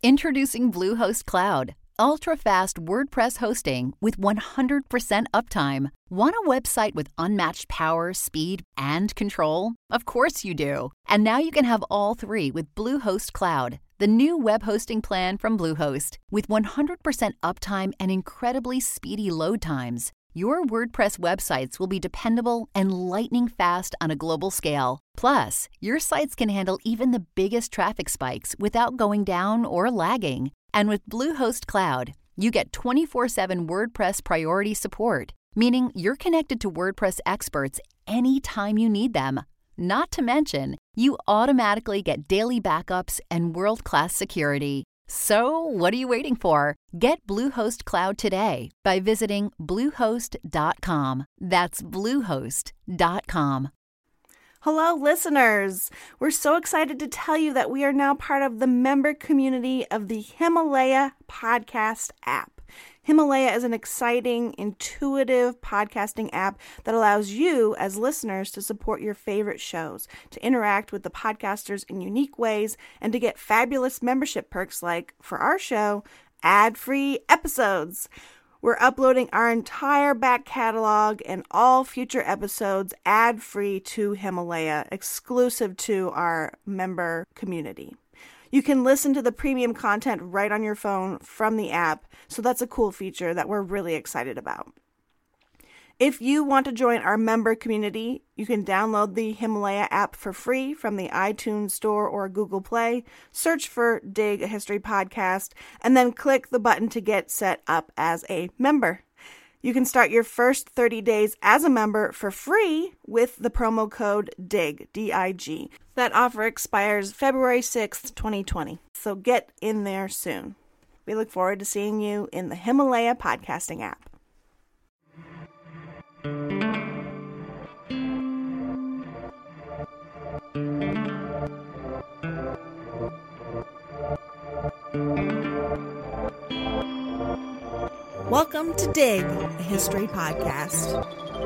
Introducing Bluehost Cloud, ultra-fast WordPress hosting with 100% uptime. Want a website with unmatched power, speed, and control? Of course you do. And now you can have all three with Bluehost Cloud, the new web hosting plan from Bluehost. With 100% uptime and incredibly speedy load times, your WordPress websites will be dependable and lightning fast on a global scale. Plus, your sites can handle even the biggest traffic spikes without going down or lagging. And with Bluehost Cloud, you get 24/7 WordPress priority support, meaning you're connected to WordPress experts anytime you need them. Not to mention, you automatically get daily backups and world-class security. So, what are you waiting for? Get Bluehost Cloud today by visiting Bluehost.com. That's Bluehost.com. Hello, listeners! We're so excited to tell you that we are now part of the member community of the Himalaya podcast app. Himalaya is an exciting, intuitive podcasting app that allows you as listeners to support your favorite shows, to interact with the podcasters in unique ways, and to get fabulous membership perks like, for our show, ad-free episodes. We're uploading our entire back catalog and all future episodes ad-free to Himalaya, exclusive to our member community. You can listen to the premium content right on your phone from the app, so that's a cool feature that we're really excited about. If you want to join our member community, you can download the Himalaya app for free from the iTunes Store or Google Play, search for Dig, a History Podcast, and then click the button to get set up as a member. You can start your first 30 days as a member for free with the promo code DIG, D-I-G. That offer expires February 6th, 2020. So get in there soon. We look forward to seeing you in the Himalaya podcasting app. Welcome to Dig, a History Podcast.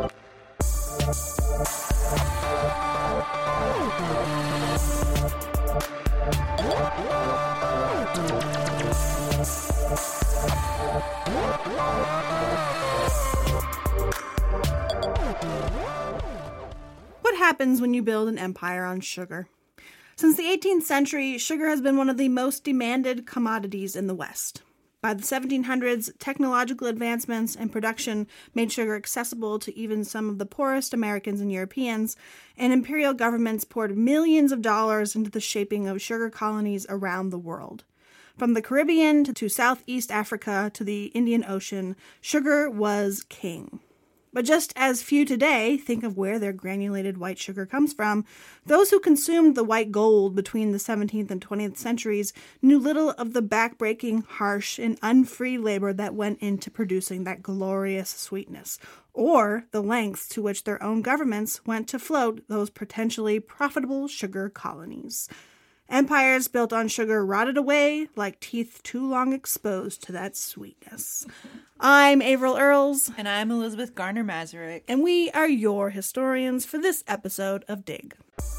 What happens when you build an empire on sugar? Since the 18th century, sugar has been one of the most demanded commodities in the West. By the 1700s, technological advancements and production made sugar accessible to even some of the poorest Americans and Europeans, and imperial governments poured millions of dollars into the shaping of sugar colonies around the world. From the Caribbean to Southeast Africa to the Indian Ocean, sugar was king. But just as few today think of where their granulated white sugar comes from, those who consumed the white gold between the 17th and 20th centuries knew little of the backbreaking, harsh, and unfree labor that went into producing that glorious sweetness, or the lengths to which their own governments went to float those potentially profitable sugar colonies. Empires built on sugar rotted away like teeth too long exposed to that sweetness. I'm Averill Earls. And I'm Elizabeth Garner-Mazurek. And we are your historians for this episode of Dig.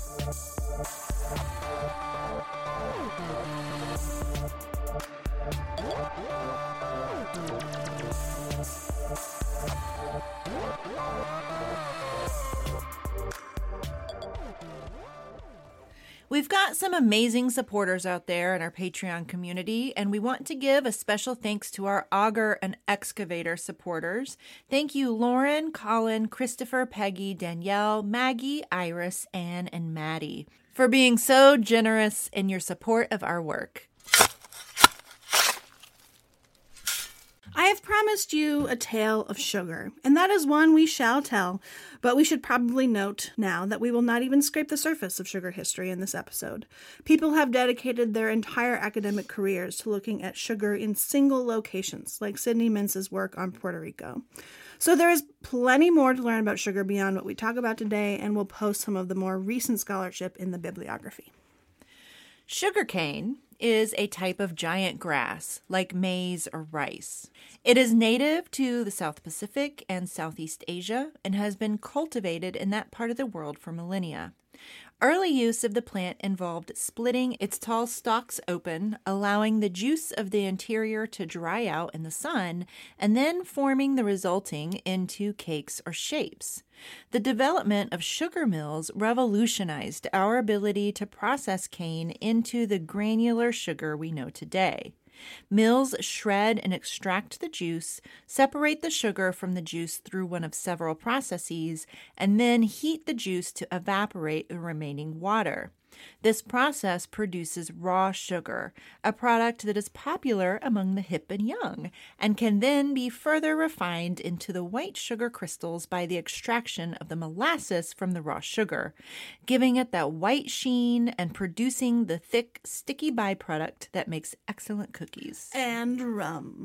We've got some amazing supporters out there in our Patreon community, and we want to give a special thanks to our Auger and Excavator supporters. Thank you, Lauren, Colin, Christopher, Peggy, Danielle, Maggie, Iris, Anne, and Maddie, for being so generous in your support of our work. I have promised you a tale of sugar, and that is one we shall tell, but we should probably note now that we will not even scrape the surface of sugar history in this episode. People have dedicated their entire academic careers to looking at sugar in single locations, like Sidney Mintz's work on Puerto Rico. So there is plenty more to learn about sugar beyond what we talk about today, and we'll post some of the more recent scholarship in the bibliography. Sugarcane is a type of giant grass, like maize or rice. It is native to the South Pacific and Southeast Asia and has been cultivated in that part of the world for millennia. Early use of the plant involved splitting its tall stalks open, allowing the juice of the interior to dry out in the sun, and then forming the resulting into cakes or shapes. The development of sugar mills revolutionized our ability to process cane into the granular sugar we know today. Mills shred and extract the juice, separate the sugar from the juice through one of several processes, and then heat the juice to evaporate the remaining water. This process produces raw sugar, a product that is popular among the hip and young, and can then be further refined into the white sugar crystals by the extraction of the molasses from the raw sugar, giving it that white sheen and producing the thick, sticky byproduct that makes excellent cookies. And rum.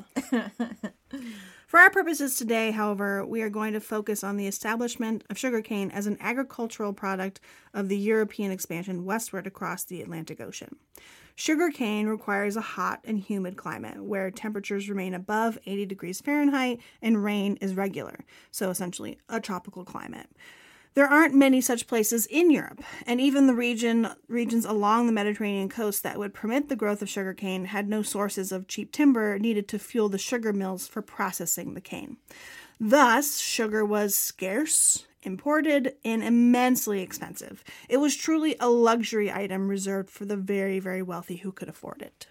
For our purposes today, however, we are going to focus on the establishment of sugarcane as an agricultural product of the European expansion westward across the Atlantic Ocean. Sugarcane requires a hot and humid climate where temperatures remain above 80 degrees Fahrenheit and rain is regular, so essentially a tropical climate. There aren't many such places in Europe, and even the regions along the Mediterranean coast that would permit the growth of sugarcane had no sources of cheap timber needed to fuel the sugar mills for processing the cane. Thus, sugar was scarce, imported, and immensely expensive. It was truly a luxury item reserved for the very, very wealthy who could afford it.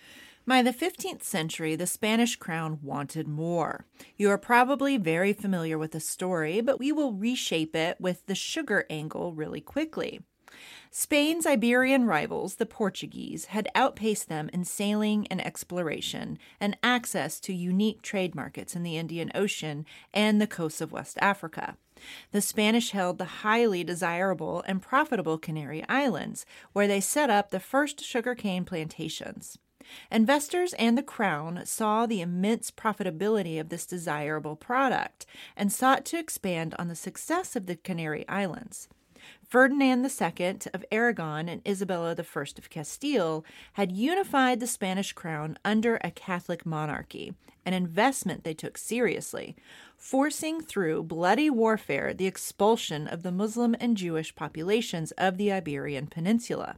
By the 15th century, the Spanish crown wanted more. You are probably very familiar with the story, but we will reshape it with the sugar angle really quickly. Spain's Iberian rivals, the Portuguese, had outpaced them in sailing and exploration and access to unique trade markets in the Indian Ocean and the coasts of West Africa. The Spanish held the highly desirable and profitable Canary Islands, where they set up the first sugarcane plantations. Investors and the crown saw the immense profitability of this desirable product and sought to expand on the success of the Canary Islands. Ferdinand II of Aragon and Isabella I of Castile had unified the Spanish crown under a Catholic monarchy, an investment they took seriously, forcing through bloody warfare the expulsion of the Muslim and Jewish populations of the Iberian Peninsula.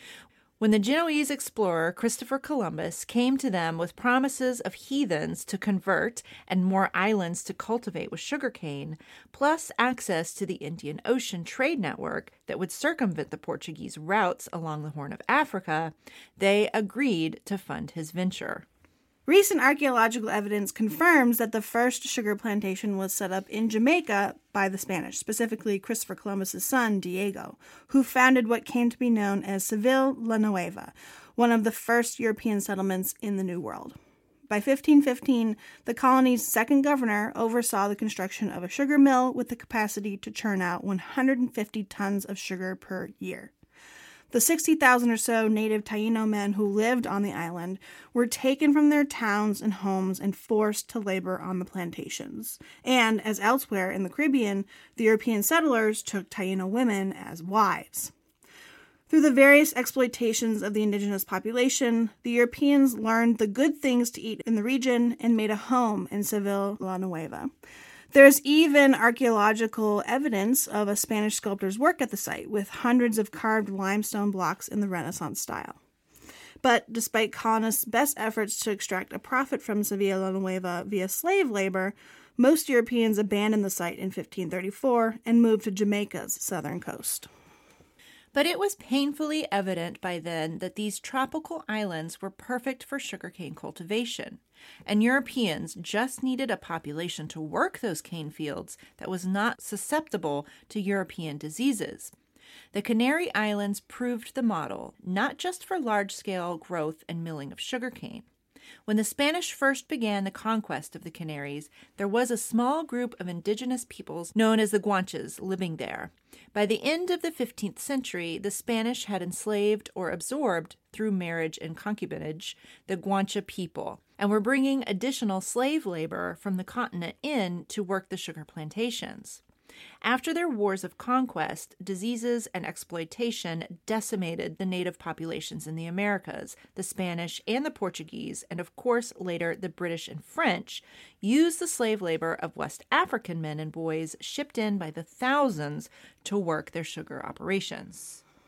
When the Genoese explorer Christopher Columbus came to them with promises of heathens to convert and more islands to cultivate with sugarcane, plus access to the Indian Ocean trade network that would circumvent the Portuguese routes along the Horn of Africa, they agreed to fund his venture. Recent archaeological evidence confirms that the first sugar plantation was set up in Jamaica by the Spanish, specifically Christopher Columbus's son, Diego, who founded what came to be known as Seville la Nueva, one of the first European settlements in the New World. By 1515, the colony's second governor oversaw the construction of a sugar mill with the capacity to churn out 150 tons of sugar per year. The 60,000 or so native Taino men who lived on the island were taken from their towns and homes and forced to labor on the plantations. And, as elsewhere in the Caribbean, the European settlers took Taino women as wives. Through the various exploitations of the indigenous population, the Europeans learned the good things to eat in the region and made a home in Seville la Nueva. There's even archaeological evidence of a Spanish sculptor's work at the site, with hundreds of carved limestone blocks in the Renaissance style. But despite colonists' best efforts to extract a profit from Seville la Nueva via slave labor, most Europeans abandoned the site in 1534 and moved to Jamaica's southern coast. But it was painfully evident by then that these tropical islands were perfect for sugarcane cultivation, and Europeans just needed a population to work those cane fields that was not susceptible to European diseases. The Canary Islands proved the model, not just for large-scale growth and milling of sugarcane. When the Spanish first began the conquest of the Canaries, there was a small group of indigenous peoples known as the Guanches living there. By the end of the 15th century, the Spanish had enslaved or absorbed, through marriage and concubinage, the Guanche people, and were bringing additional slave labor from the continent in to work the sugar plantations. After their wars of conquest, diseases and exploitation decimated the native populations in the Americas. The Spanish and the Portuguese, and of course later the British and French, used the slave labor of West African men and boys shipped in by the thousands to work their sugar operations.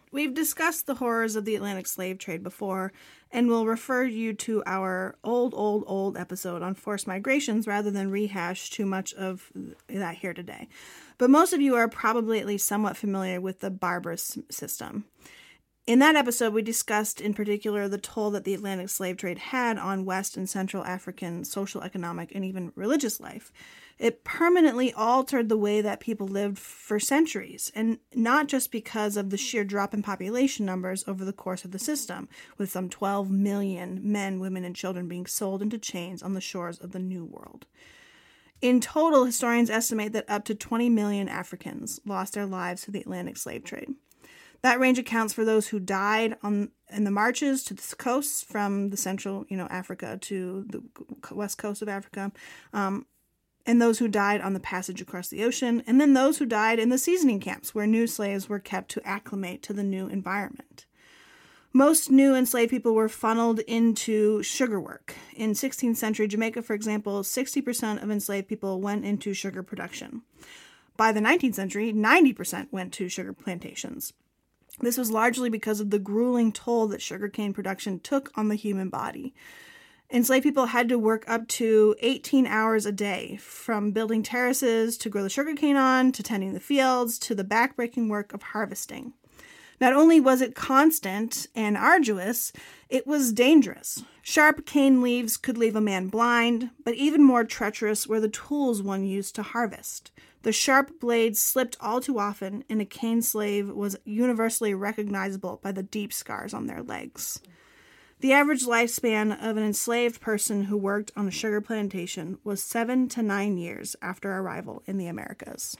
We've discussed the horrors of the Atlantic slave trade before, and we'll refer you to our old episode on forced migrations rather than rehash too much of that here today. But most of you are probably at least somewhat familiar with the barbarous system. In that episode, we discussed in particular the toll that the Atlantic slave trade had on West and Central African social, economic, and even religious life. It permanently altered the way that people lived for centuries, and not just because of the sheer drop in population numbers over the course of the system, with some 12 million men, women, and children being sold into chains on the shores of the New World. In total, historians estimate that up to 20 million Africans lost their lives to the Atlantic slave trade. That range accounts for those who died in the marches to the coasts from the central, Africa to the west coast of Africa, and those who died on the passage across the ocean, and then those who died in the seasoning camps where new slaves were kept to acclimate to the new environment. Most new enslaved people were funneled into sugar work. In 16th century Jamaica, for example, 60% of enslaved people went into sugar production. By the 19th century, 90% went to sugar plantations. This was largely because of the grueling toll that sugarcane production took on the human body. Enslaved people had to work up to 18 hours a day, from building terraces to grow the sugarcane on, to tending the fields, to the backbreaking work of harvesting. Not only was it constant and arduous, it was dangerous. Sharp cane leaves could leave a man blind, but even more treacherous were the tools one used to harvest. The sharp blades slipped all too often, and a cane slave was universally recognizable by the deep scars on their legs. The average lifespan of an enslaved person who worked on a sugar plantation was 7 to 9 years after arrival in the Americas.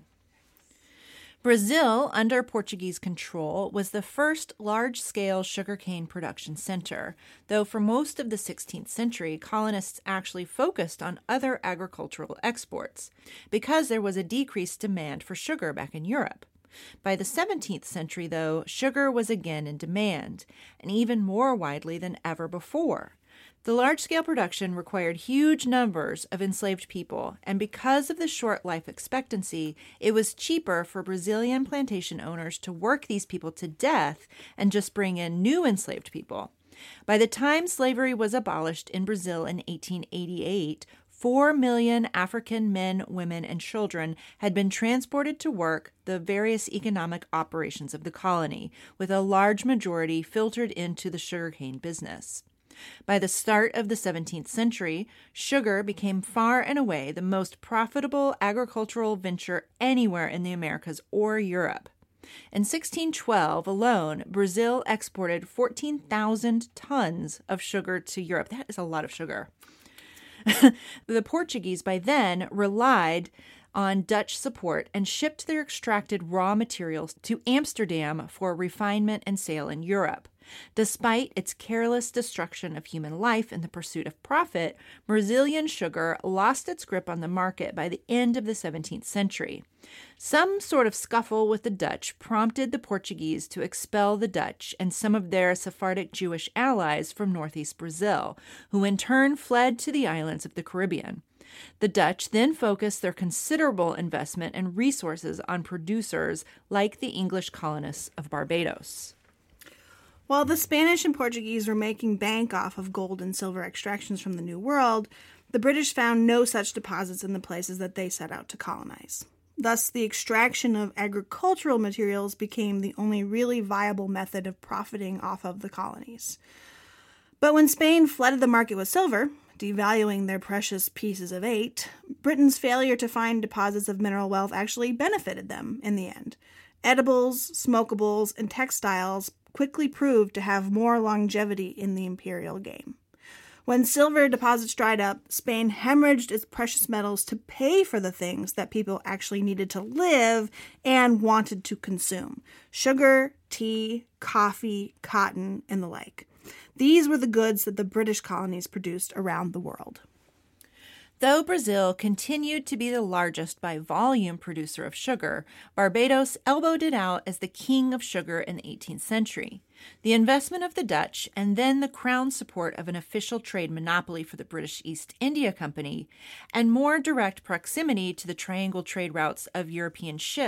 Brazil, under Portuguese control, was the first large-scale sugarcane production center, though for most of the 16th century, colonists actually focused on other agricultural exports, because there was a decreased demand for sugar back in Europe. By the 17th century, though, sugar was again in demand, and even more widely than ever before. The large-scale production required huge numbers of enslaved people, and because of the short life expectancy, it was cheaper for Brazilian plantation owners to work these people to death and just bring in new enslaved people. By the time slavery was abolished in Brazil in 1888, 4 million African men, women, and children had been transported to work the various economic operations of the colony, with a large majority filtered into the sugarcane business. By the start of the 17th century, sugar became far and away the most profitable agricultural venture anywhere in the Americas or Europe. In 1612 alone, Brazil exported 14,000 tons of sugar to Europe. That is a lot of sugar. The Portuguese by then relied on Dutch support and shipped their extracted raw materials to Amsterdam for refinement and sale in Europe. Despite its careless destruction of human life in the pursuit of profit, Brazilian sugar lost its grip on the market by the end of the 17th century. Some sort of scuffle with the Dutch prompted the Portuguese to expel the Dutch and some of their Sephardic Jewish allies from northeast Brazil, who in turn fled to the islands of the Caribbean. The Dutch then focused their considerable investment and resources on producers like the English colonists of Barbados. While the Spanish and Portuguese were making bank off of gold and silver extractions from the New World, the British found no such deposits in the places that they set out to colonize. Thus, the extraction of agricultural materials became the only really viable method of profiting off of the colonies. But when Spain flooded the market with silver, devaluing their precious pieces of 8, Britain's failure to find deposits of mineral wealth actually benefited them in the end. Edibles, smokables, and textiles quickly proved to have more longevity in the imperial game. When silver deposits dried up, Spain hemorrhaged its precious metals to pay for the things that people actually needed to live and wanted to consume: sugar, tea, coffee, cotton, and the like. These were the goods that the British colonies produced around the world. Though Brazil continued to be the largest by volume producer of sugar, Barbados elbowed it out as the king of sugar in the 18th century. The investment of the Dutch and then the crown support of an official trade monopoly for the British East India Company and more direct proximity to the triangle trade routes of European ships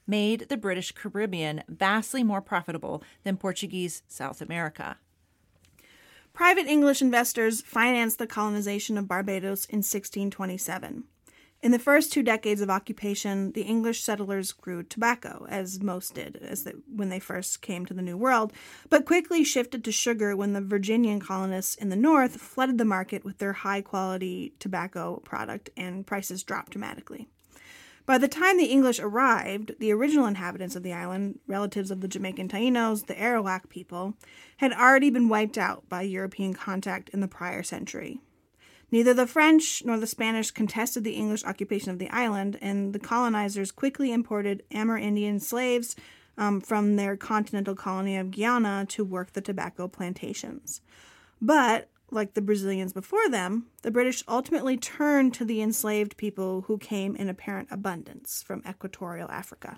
made the British Caribbean vastly more profitable than Portuguese South America. Private English investors financed the colonization of Barbados in 1627. In the first 2 decades of occupation, the English settlers grew tobacco, as most did when they first came to the New World, but quickly shifted to sugar when the Virginian colonists in the north flooded the market with their high-quality tobacco product and prices dropped dramatically. By the time the English arrived, the original inhabitants of the island, relatives of the Jamaican Taínos, the Arawak people, had already been wiped out by European contact in the prior century. Neither the French nor the Spanish contested the English occupation of the island, and the colonizers quickly imported Amerindian slaves from their continental colony of Guyana to work the tobacco plantations. But, like the Brazilians before them, the British ultimately turned to the enslaved people who came in apparent abundance from equatorial Africa.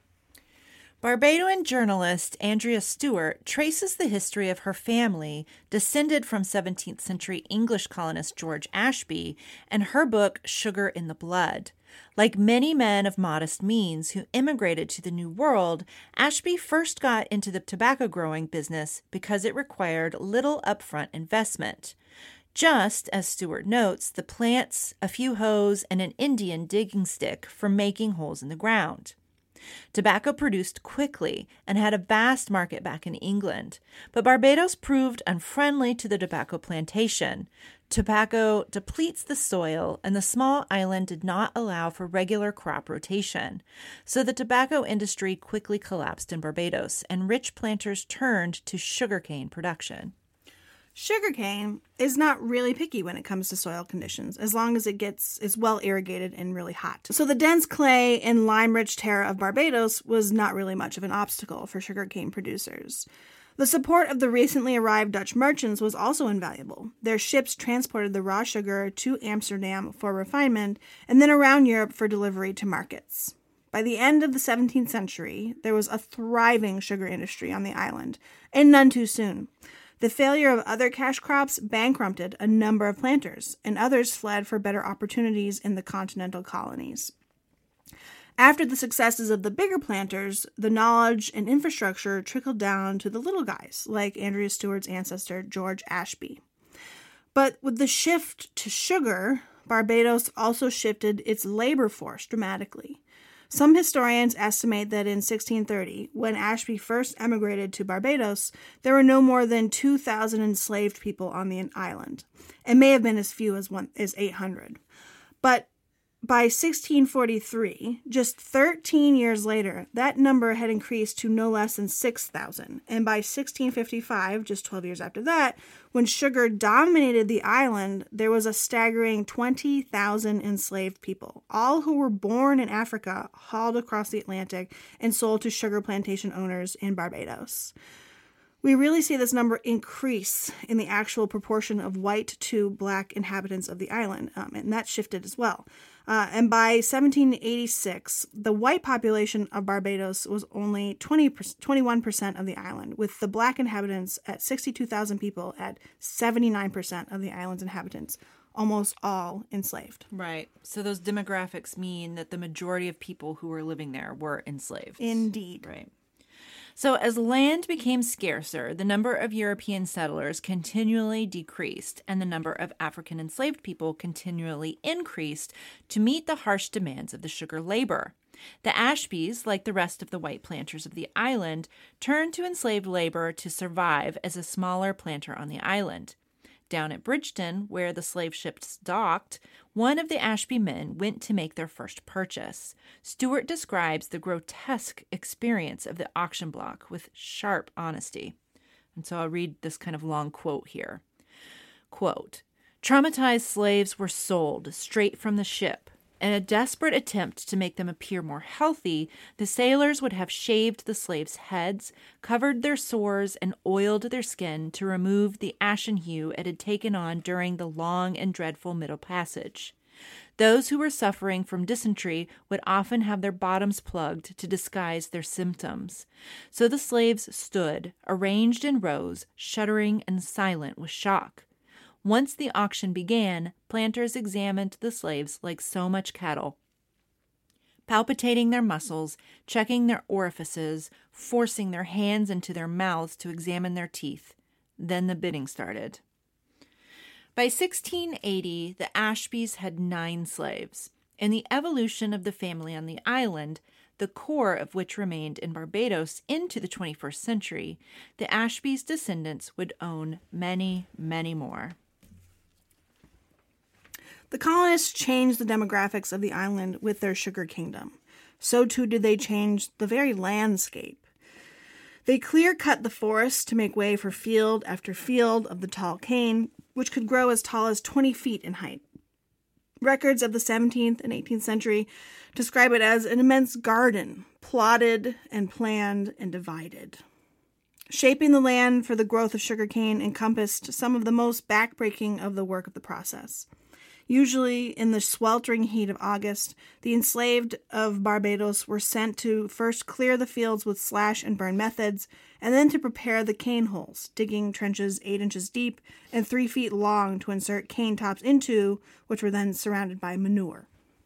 Barbadian journalist Andrea Stewart traces the history of her family, descended from 17th century English colonist George Ashby, and her book Sugar in the Blood. Like many men of modest means who immigrated to the New World, Ashby first got into the tobacco growing business because it required little upfront investment. Just, as Stewart notes, the plants, a few hoes, and an Indian digging stick for making holes in the ground. Tobacco produced quickly and had a vast market back in England, but Barbados proved unfriendly to the tobacco plantation. Tobacco depletes the soil, and the small island did not allow for regular crop rotation. So the tobacco industry quickly collapsed in Barbados, and rich planters turned to sugarcane production. Sugarcane is not really picky when it comes to soil conditions, as long as is well irrigated and really hot. So the dense clay and lime-rich terra of Barbados was not really much of an obstacle for sugarcane producers. The support of the recently arrived Dutch merchants was also invaluable. Their ships transported the raw sugar to Amsterdam for refinement and then around Europe for delivery to markets. By the end of the 17th century, there was a thriving sugar industry on the island, and none too soon. The failure of other cash crops bankrupted a number of planters, and others fled for better opportunities in the continental colonies. After the successes of the bigger planters, the knowledge and infrastructure trickled down to the little guys, like Andrea Stewart's ancestor, George Ashby. But with the shift to sugar, Barbados also shifted its labor force dramatically. Some historians estimate that in 1630, when Ashby first emigrated to Barbados, there were no more than 2,000 enslaved people on the island. It may have been as few as 800. But by 1643, just 13 years later, that number had increased to no less than 6,000. And by 1655, just 12 years after that, when sugar dominated the island, there was a staggering 20,000 enslaved people, all who were born in Africa, hauled across the Atlantic and sold to sugar plantation owners in Barbados. We really see this number increase in the actual proportion of white to black inhabitants of the island, and that shifted as well. And by 1786, the white population of Barbados was only 21% of the island, with the black inhabitants at 62,000 people at 79% of the island's inhabitants, almost all enslaved. Right. So those demographics mean that the majority of people who were living there were enslaved. Indeed. Right. So as land became scarcer, the number of European settlers continually decreased, and the number of African enslaved people continually increased to meet the harsh demands of the sugar labor. The Ashbys, like the rest of the white planters of the island, turned to enslaved labor to survive as a smaller planter on the island. Down at Bridgeton, where the slave ships docked, one of the Ashby men went to make their first purchase. Stewart describes the grotesque experience of the auction block with sharp honesty. And so I'll read this kind of long quote here. Quote, "Traumatized slaves were sold straight from the ship. In a desperate attempt to make them appear more healthy, the sailors would have shaved the slaves' heads, covered their sores, and oiled their skin to remove the ashen hue it had taken on during the long and dreadful Middle Passage. Those who were suffering from dysentery would often have their bottoms plugged to disguise their symptoms. So the slaves stood, arranged in rows, shuddering and silent with shock. Once the auction began, planters examined the slaves like so much cattle. palpitating their muscles, checking their orifices, forcing their hands into their mouths to examine their teeth. Then the bidding started. By 1680, the Ashbys had 9 slaves. In the evolution of the family on the island, the core of which remained in Barbados into the 21st century, the Ashbys' descendants would own many, many more. The colonists changed the demographics of the island with their sugar kingdom. So too did they change the very landscape. They clear-cut the forest to make way for field after field of the tall cane, which could grow as tall as 20 feet in height. Records of the 17th and 18th century describe it as an immense garden, plotted and planned and divided. Shaping the land for the growth of sugarcane encompassed some of the most backbreaking of the work of the process. Usually, in the sweltering heat of August, the enslaved of Barbados were sent to first clear the fields with slash and burn methods, and then to prepare the cane holes, digging trenches 8 inches deep and 3 feet long to insert cane tops into, which were then surrounded by manure.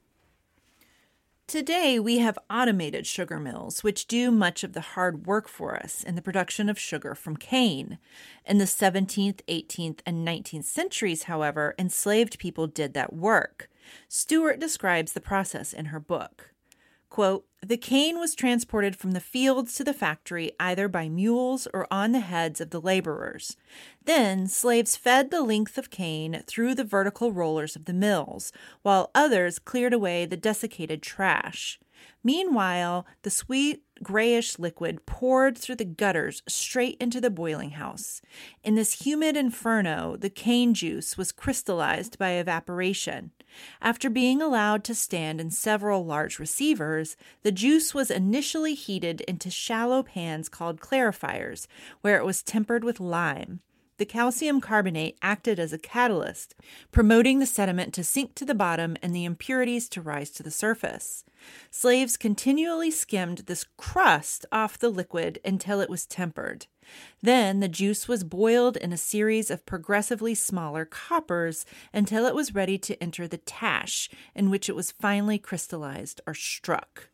Today, we have automated sugar mills, which do much of the hard work for us in the production of sugar from cane. In the 17th, 18th, and 19th centuries, however, enslaved people did that work. Stewart describes the process in her book. Quote, "The cane was transported from the fields to the factory either by mules or on the heads of the laborers. Then slaves fed the length of cane through the vertical rollers of the mills, while others cleared away the desiccated trash. Meanwhile, the sweet grayish liquid poured through the gutters straight into the boiling house. In this humid inferno, the cane juice was crystallized by evaporation. After being allowed to stand in several large receivers, the juice was initially heated into shallow pans called clarifiers, where it was tempered with lime. The calcium carbonate acted as a catalyst, promoting the sediment to sink to the bottom and the impurities to rise to the surface. Slaves continually skimmed this crust off the liquid until it was tempered. Then the juice was boiled in a series of progressively smaller coppers until it was ready to enter the tash, in which it was finally crystallized or struck."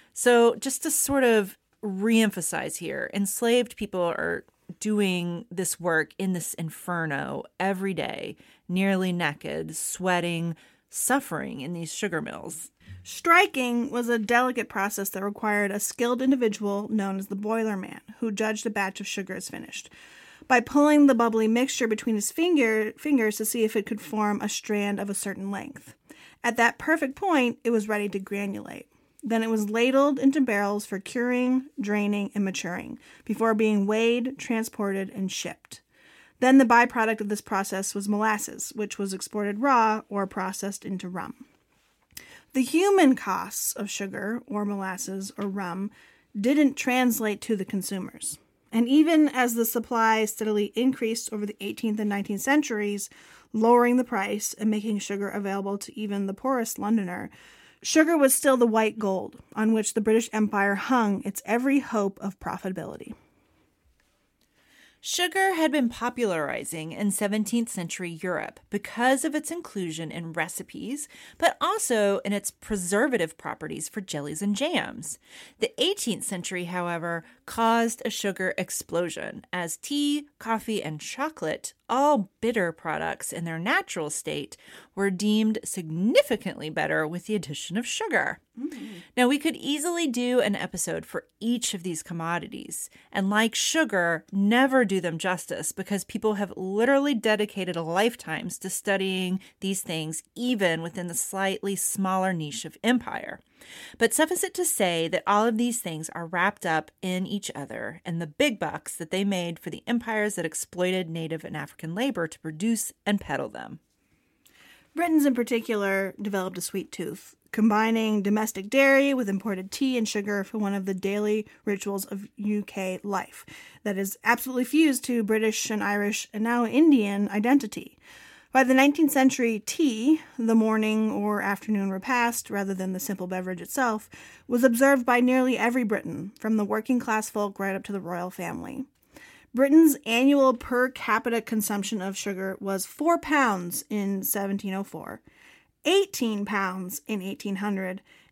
So just to sort of reemphasize here, enslaved people are doing this work in this inferno every day, nearly naked, sweating, suffering in these sugar mills. Striking was a delicate process that required a skilled individual known as the boiler man, who judged a batch of sugar as finished by pulling the bubbly mixture between his fingers to see if it could form a strand of a certain length. At that perfect point, it was ready to granulate. Then it was ladled into barrels for curing, draining, and maturing, before being weighed, transported, and shipped. Then the byproduct of this process was molasses, which was exported raw or processed into rum. The human costs of sugar, or molasses, or rum, didn't translate to the consumers. And even as the supply steadily increased over the 18th and 19th centuries, lowering the price and making sugar available to even the poorest Londoner, sugar was still the white gold on which the British Empire hung its every hope of profitability. Sugar had been popularizing in 17th century Europe because of its inclusion in recipes, but also in its preservative properties for jellies and jams. The 18th century, however, caused a sugar explosion as tea, coffee, and chocolate, all bitter products in their natural state, were deemed significantly better with the addition of sugar. Now, we could easily do an episode for each of these commodities, and like sugar, never do them justice because people have literally dedicated lifetimes to studying these things, even within the slightly smaller niche of empire. But suffice it to say that all of these things are wrapped up in each other and the big bucks that they made for the empires that exploited native and African labor to produce and peddle them. Britons in particular developed a sweet tooth, combining domestic dairy with imported tea and sugar for one of the daily rituals of UK life that is absolutely fused to British and Irish and now Indian identity. By the 19th century, tea, the morning or afternoon repast rather than the simple beverage itself, was observed by nearly every Briton, from the working class folk right up to the royal family. Britain's annual per capita consumption of sugar was 4 pounds in 1704, 18 pounds in 1800,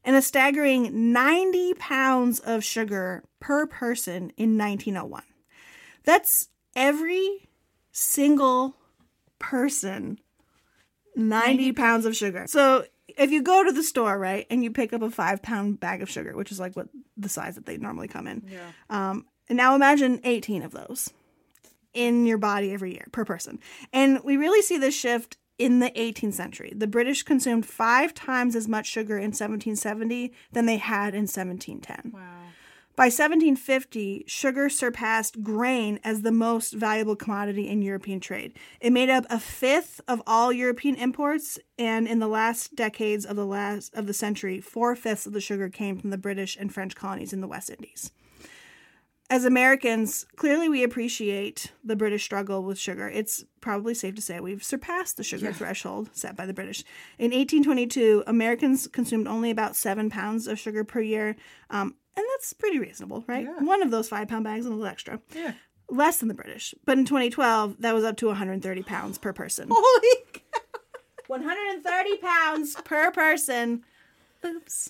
and a staggering 90 pounds of sugar per person in 1901. That's every single person, 90 pounds of sugar. So if you go to the store, right, and you pick up a 5-pound bag of sugar, which is like what the size that they normally come in. Yeah. And now imagine 18 of those in your body every year per person. And we really see this shift in the 18th century. The British consumed 5 times as much sugar in 1770 than they had in 1710. Wow. By 1750, sugar surpassed grain as the most valuable commodity in European trade. It made up a fifth of all European imports, and in the last decades of the century, 4/5 of the sugar came from the British and French colonies in the West Indies. As Americans, clearly we appreciate the British struggle with sugar. It's probably safe to say we've surpassed the sugar threshold set by the British. In 1822, Americans consumed only about 7 pounds of sugar per year, and that's pretty reasonable, right? Yeah. One of those 5-pound bags and a little extra. Yeah. Less than the British. But in 2012, that was up to 130 pounds per person. Holy cow. 130 pounds per person. Oops.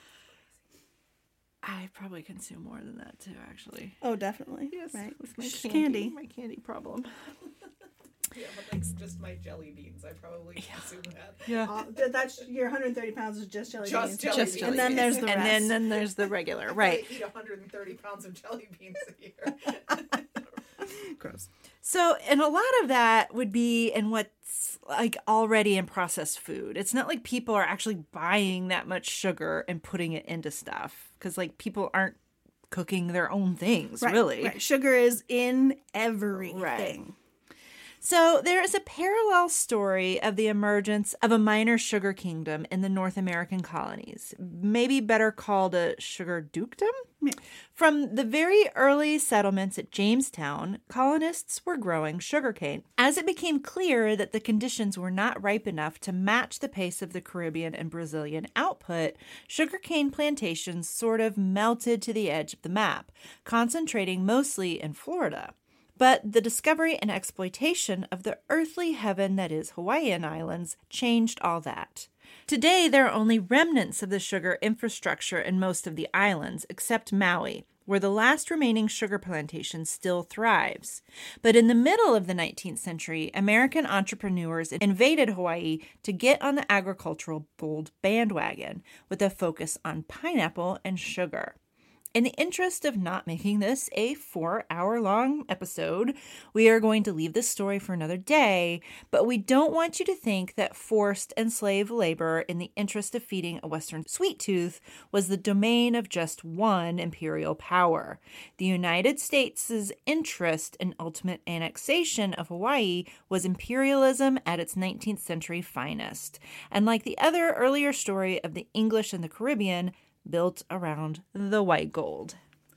I probably consume more than that too, actually. Oh, definitely. Yes. Right. With my candy. My candy problem. Yeah, but like just my jelly beans, I probably consume that. Yeah. That's your 130 pounds is just jelly beans. Just jelly and then there's the rest. And then there's the regular, right. I eat 130 pounds of jelly beans a year. Gross. So, and a lot of that would be in what's like already in processed food. It's not like people are actually buying that much sugar and putting it into stuff because like people aren't cooking their own things, really. Right. Sugar is in everything. Right. So there is a parallel story of the emergence of a minor sugar kingdom in the North American colonies, maybe better called a sugar dukedom. Yeah. From the very early settlements at Jamestown, colonists were growing sugarcane. As it became clear that the conditions were not ripe enough to match the pace of the Caribbean and Brazilian output, sugarcane plantations sort of melted to the edge of the map, concentrating mostly in Florida. But the discovery and exploitation of the earthly heaven that is Hawaiian Islands changed all that. Today, there are only remnants of the sugar infrastructure in most of the islands, except Maui, where the last remaining sugar plantation still thrives. But in the middle of the 19th century, American entrepreneurs invaded Hawaii to get on the agricultural bold bandwagon, with a focus on pineapple and sugar. In the interest of not making this a 4-hour-long episode, we are going to leave this story for another day, but we don't want you to think that forced enslaved labor in the interest of feeding a Western sweet tooth was the domain of just one imperial power. The United States' interest in ultimate annexation of Hawaii was imperialism at its 19th century finest. And like the other earlier story of the English in the Caribbean, built around the white gold.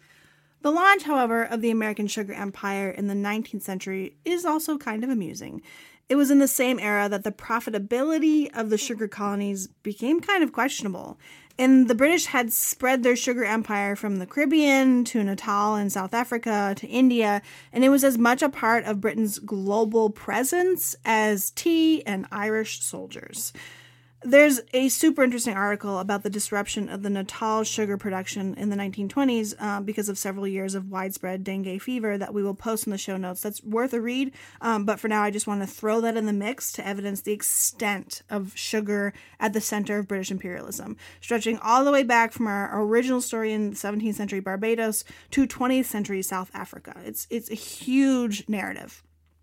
The launch, however, of the American sugar empire in the 19th century is also kind of amusing. It was in the same era that the profitability of the sugar colonies became kind of questionable, and the British had spread their sugar empire from the Caribbean to Natal in South Africa to India, and it was as much a part of Britain's global presence as tea and Irish soldiers. There's a super interesting article about the disruption of the Natal sugar production in the 1920s because of several years of widespread dengue fever that we will post in the show notes. That's worth a read, but for now I just want to throw that in the mix to evidence the extent of sugar at the center of British imperialism, stretching all the way back from our original story in 17th century Barbados to 20th century South Africa. It's a huge narrative.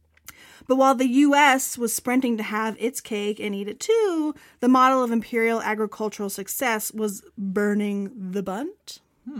But while the U.S. was sprinting to have its cake and eat it too, the model of imperial agricultural success was burning the bunt.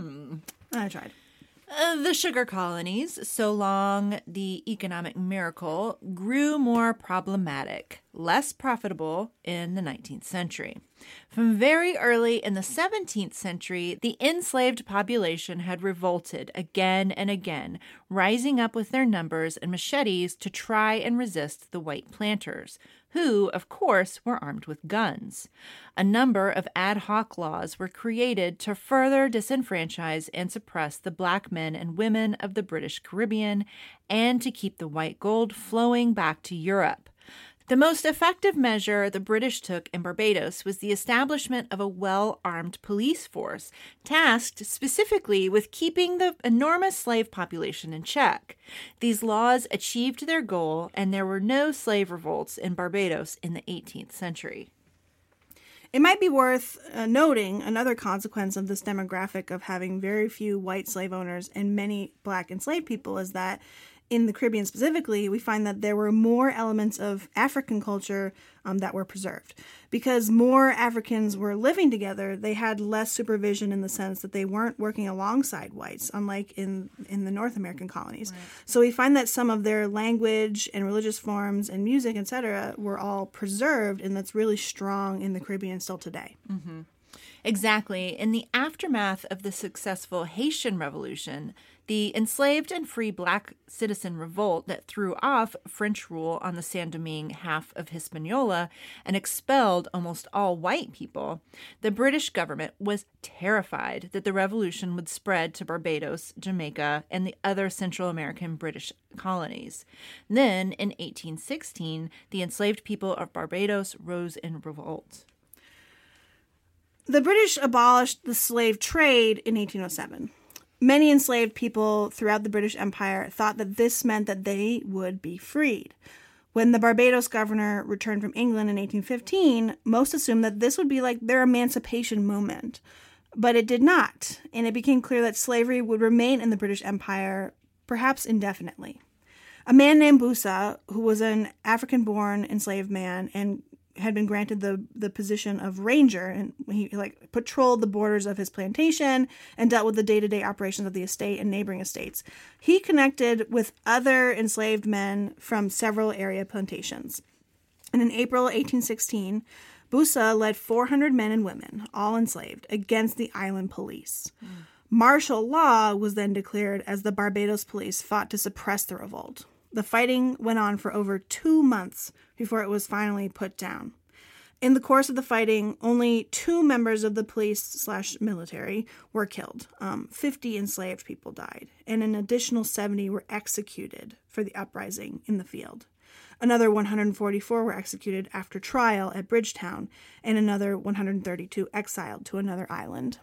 I tried. The sugar colonies, so long the economic miracle, grew more problematic, less profitable in the 19th century. From very early in the 17th century, the enslaved population had revolted again and again, rising up with their numbers and machetes to try and resist the white planters, who, of course, were armed with guns. A number of ad hoc laws were created to further disenfranchise and suppress the black men and women of the British Caribbean and to keep the white gold flowing back to Europe. The most effective measure the British took in Barbados was the establishment of a well-armed police force, tasked specifically with keeping the enormous slave population in check. These laws achieved their goal, and there were no slave revolts in Barbados in the 18th century. It might be worth noting another consequence of this demographic of having very few white slave owners and many black enslaved people is that in the Caribbean specifically, we find that there were more elements of African culture that were preserved. Because more Africans were living together, they had less supervision in the sense that they weren't working alongside whites, unlike in the North American colonies. Right. So we find that some of their language and religious forms and music, etc., were all preserved, and that's really strong in the Caribbean still today. Mm-hmm. Exactly. In the aftermath of the successful Haitian Revolution, the enslaved and free black citizen revolt that threw off French rule on the Saint-Domingue half of Hispaniola and expelled almost all white people, the British government was terrified that the revolution would spread to Barbados, Jamaica, and the other Central American British colonies. Then, in 1816, the enslaved people of Barbados rose in revolt. The British abolished the slave trade in 1807. Many enslaved people throughout the British Empire thought that this meant that they would be freed. When the Barbados governor returned from England in 1815, most assumed that this would be like their emancipation moment. But it did not, and it became clear that slavery would remain in the British Empire, perhaps indefinitely. A man named Busa, who was an African-born enslaved man and had been granted the position of ranger, and he patrolled the borders of his plantation and dealt with the day-to-day operations of the estate and neighboring estates. He connected with other enslaved men from several area plantations. And in April 1816, Busa led 400 men and women, all enslaved, against the island police. Martial law was then declared as the Barbados police fought to suppress the revolt. The fighting went on for over 2 months before it was finally put down. In the course of the fighting, only 2 members of the police/military were killed. 50 enslaved people died, and an additional 70 were executed for the uprising in the field. Another 144 were executed after trial at Bridgetown, and another 132 exiled to another island.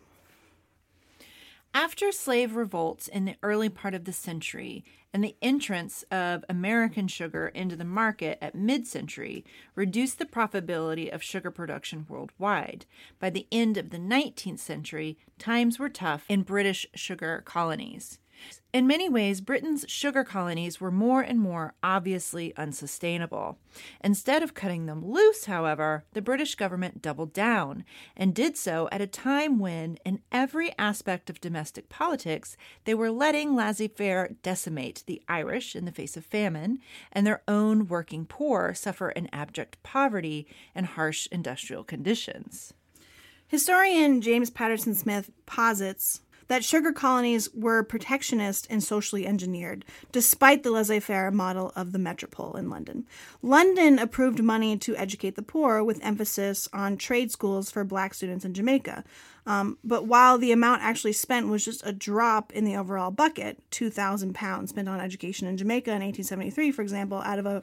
After slave revolts in the early part of the century and the entrance of American sugar into the market at mid-century reduced the profitability of sugar production worldwide. By the end of the 19th century, times were tough in British sugar colonies. In many ways, Britain's sugar colonies were more and more obviously unsustainable. Instead of cutting them loose, however, the British government doubled down and did so at a time when, in every aspect of domestic politics, they were letting laissez-faire decimate the Irish in the face of famine and their own working poor suffer in abject poverty and harsh industrial conditions. Historian James Patterson Smith posits that sugar colonies were protectionist and socially engineered, despite the laissez-faire model of the metropole in London. London approved money to educate the poor, with emphasis on trade schools for black students in Jamaica. But while the amount actually spent was just a drop in the overall bucket, £2,000 spent on education in Jamaica in 1873, for example, out of a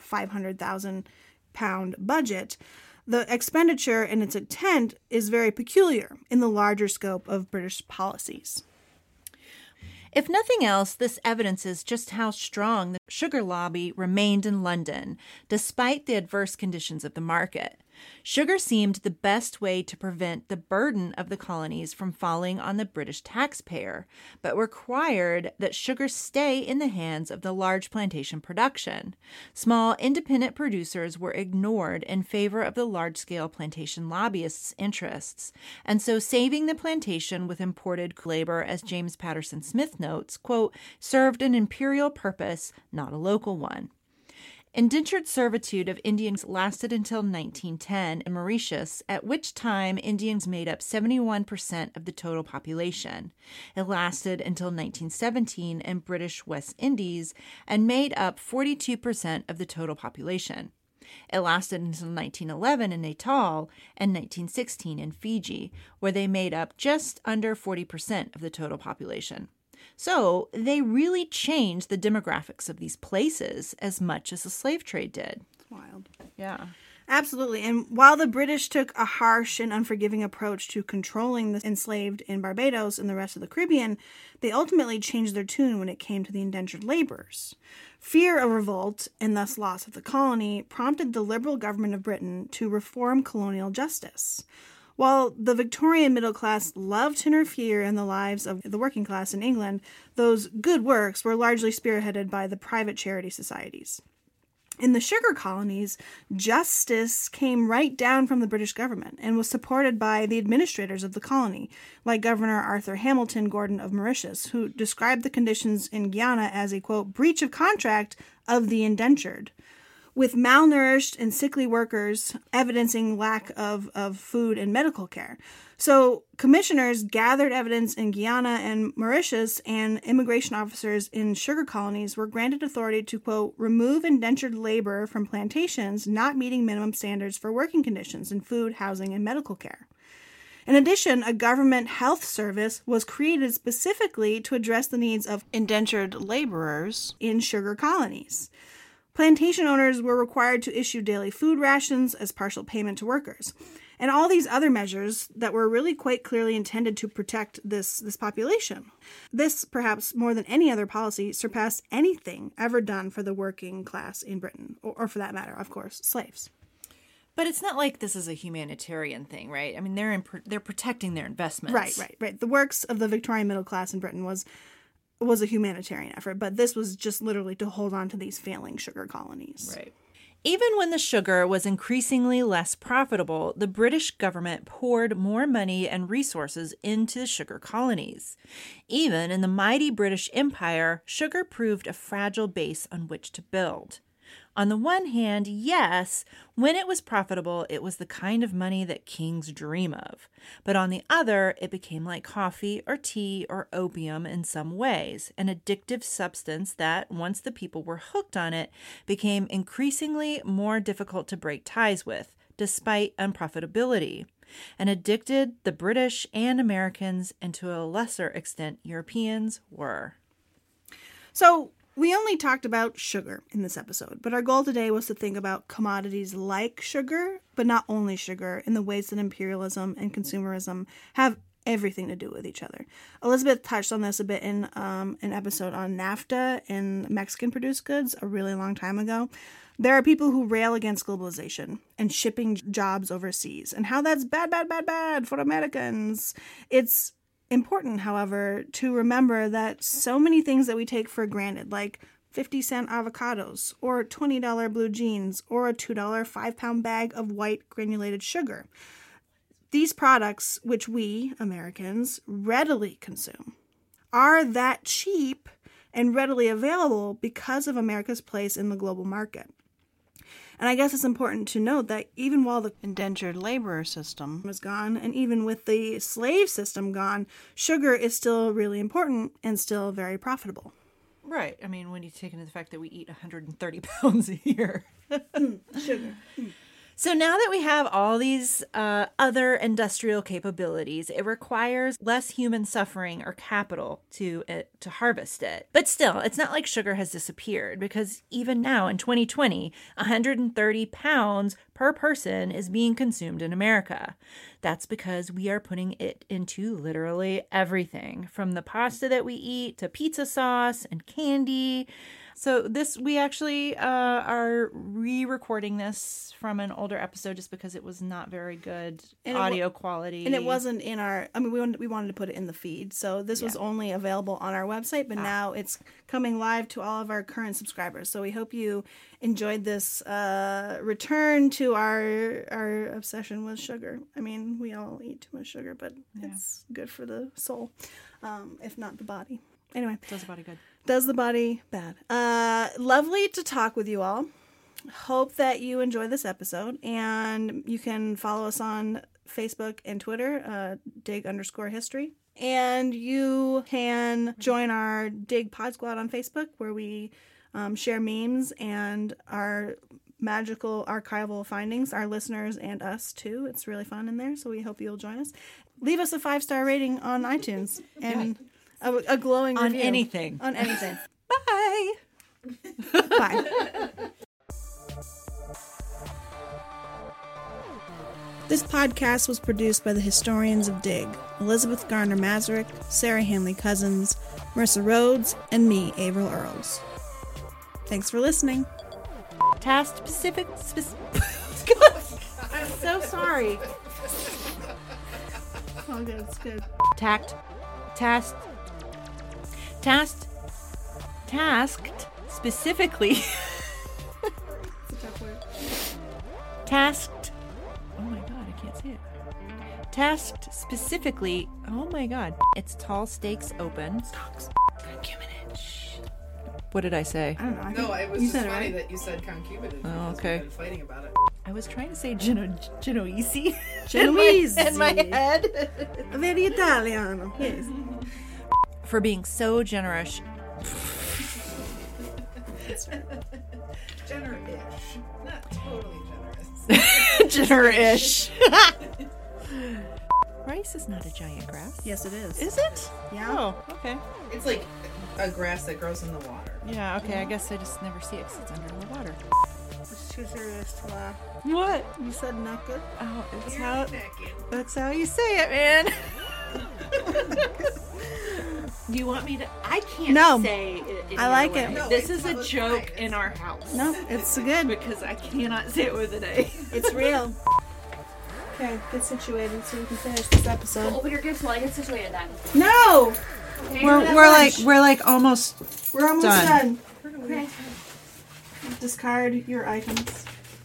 £500,000 budget, the expenditure and its intent is very peculiar in the larger scope of British policies. If nothing else, this evidences just how strong the sugar lobby remained in London, despite the adverse conditions of the market. Sugar seemed the best way to prevent the burden of the colonies from falling on the British taxpayer, but required that sugar stay in the hands of the large plantation production. Small independent producers were ignored in favor of the large-scale plantation lobbyists' interests, and so saving the plantation with imported labor, as James Patterson Smith notes, quote, served an imperial purpose, not a local one. Indentured servitude of Indians lasted until 1910 in Mauritius, at which time Indians made up 71% of the total population. It lasted until 1917 in British West Indies and made up 42% of the total population. It lasted until 1911 in Natal and 1916 in Fiji, where they made up just under 40% of the total population. So they really changed the demographics of these places as much as the slave trade did. Wild. Yeah. Absolutely. And while the British took a harsh and unforgiving approach to controlling the enslaved in Barbados and the rest of the Caribbean, they ultimately changed their tune when it came to the indentured laborers. Fear of revolt, and thus loss of the colony, prompted the Liberal government of Britain to reform colonial justice. While the Victorian middle class loved to interfere in the lives of the working class in England, those good works were largely spearheaded by the private charity societies. In the sugar colonies, justice came right down from the British government and was supported by the administrators of the colony, like Governor Arthur Hamilton Gordon of Mauritius, who described the conditions in Guyana as a, quote, breach of contract of the indentured, with malnourished and sickly workers evidencing lack of food and medical care. So commissioners gathered evidence in Guyana and Mauritius, and immigration officers in sugar colonies were granted authority to, quote, remove indentured labor from plantations not meeting minimum standards for working conditions in food, housing, and medical care. In addition, a government health service was created specifically to address the needs of indentured laborers in sugar colonies. Plantation owners were required to issue daily food rations as partial payment to workers. And all these other measures that were really quite clearly intended to protect this population. This, perhaps more than any other policy, surpassed anything ever done for the working class in Britain, or for that matter, of course, slaves. But it's not like this is a humanitarian thing, right? I mean, they're protecting their investments. Right. The works of the Victorian middle class in Britain was a humanitarian effort, but this was just literally to hold on to these failing sugar colonies. Right. Even when the sugar was increasingly less profitable, the British government poured more money and resources into the sugar colonies. Even in the mighty British Empire, sugar proved a fragile base on which to build. On the one hand, yes, when it was profitable, it was the kind of money that kings dream of. But on the other, it became like coffee or tea or opium in some ways, an addictive substance that, once the people were hooked on it, became increasingly more difficult to break ties with, despite unprofitability, and addicted the British and Americans, and to a lesser extent, Europeans were. So, we only talked about sugar in this episode, but our goal today was to think about commodities like sugar, but not only sugar, in the ways that imperialism and consumerism have everything to do with each other. Elizabeth touched on this a bit in an episode on NAFTA and Mexican-produced goods a really long time ago. There are people who rail against globalization and shipping jobs overseas, and how that's bad for Americans. It's important, however, to remember that so many things that we take for granted, like 50-cent avocados, or $20 blue jeans, or a $2 5-pound bag of white granulated sugar, these products, which we, Americans, readily consume, are that cheap and readily available because of America's place in the global market. And I guess it's important to note that even while the indentured laborer system is gone, and even with the slave system gone, sugar is still really important and still very profitable. Right. I mean, when you take into the fact that we eat 130 pounds a year. Sugar. So now that we have all these other industrial capabilities, it requires less human suffering or capital to harvest it. But still, it's not like sugar has disappeared, because even now in 2020, 130 pounds per person is being consumed in America. That's because we are putting it into literally everything, from the pasta that we eat to pizza sauce and candy. So we actually are re-recording this from an older episode just because it was not very good audio quality. And it wasn't in our, we wanted to put it in the feed. So this was only available on our website, but now it's coming live to all of our current subscribers. So we hope you enjoyed this return to our obsession with sugar. I mean, we all eat too much sugar, but it's good for the soul, if not the body. Anyway. Does the body good. Does the body bad. Lovely to talk with you all. Hope that you enjoy this episode, and you can follow us on Facebook and Twitter, dig_history. And you can join our Dig Pod Squad on Facebook, where we share memes and our magical archival findings, our listeners and us too. It's really fun in there, so we hope you'll join us. Leave us a 5-star rating on iTunes and a glowing on review. anything. On anything. Bye. Bye. This podcast was produced by the historians of DIG, Elizabeth Garner Mazurek, Sarah Hanley Cousins, Marissa Rhodes, and me, Averill Earls. Thanks for listening. Task specific. I'm so sorry. Oh, good, it's good. Tasked specifically. It's a tough word. Tasked. Oh my god, I can't say it. Tasked specifically. Oh my god. It's Tall Stakes Open. What did I say? I don't know. No, it was you just said it funny right. that you said concubinage. Oh, because okay. We've been fighting about it. I was trying to say Genoese. Genoese. in my head. Very Italiano. Yes. For being so generous. Generous-ish. Not totally generous. Generous. Rice is not a giant grass. Yes, it is. Is it? Yeah. Oh, okay. It's like a grass that grows in the water. Yeah, okay. I guess I just never see it because it's under the water. It's too serious to laugh. What? You said not good? Oh, it's You're how, naked. that's how you say it, man. Do you want me to? I can't No. say it. I like it. No, This it's is a fine. joke in our house. No, it's good. Because I cannot say it with an A. It's real. Okay, get situated so we can finish this episode. Open your gifts while I get situated then. No! Okay. We're like almost. We're almost Done. done. Okay. Discard your items.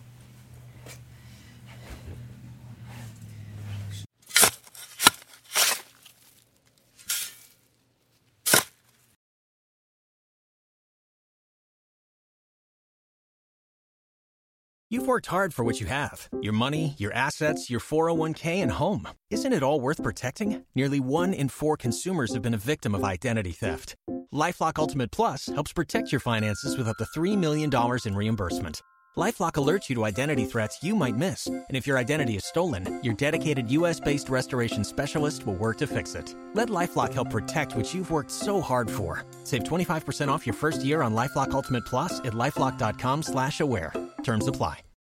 You've worked hard for what you have. Your money, your assets, your 401k, and home. Isn't it all worth protecting? Nearly 1 in 4 consumers have been a victim of identity theft. LifeLock Ultimate Plus helps protect your finances with up to $3 million in reimbursement. LifeLock alerts you to identity threats you might miss. And if your identity is stolen, your dedicated U.S.-based restoration specialist will work to fix it. Let LifeLock help protect what you've worked so hard for. Save 25% off your first year on LifeLock Ultimate Plus at LifeLock.com/aware. Terms apply.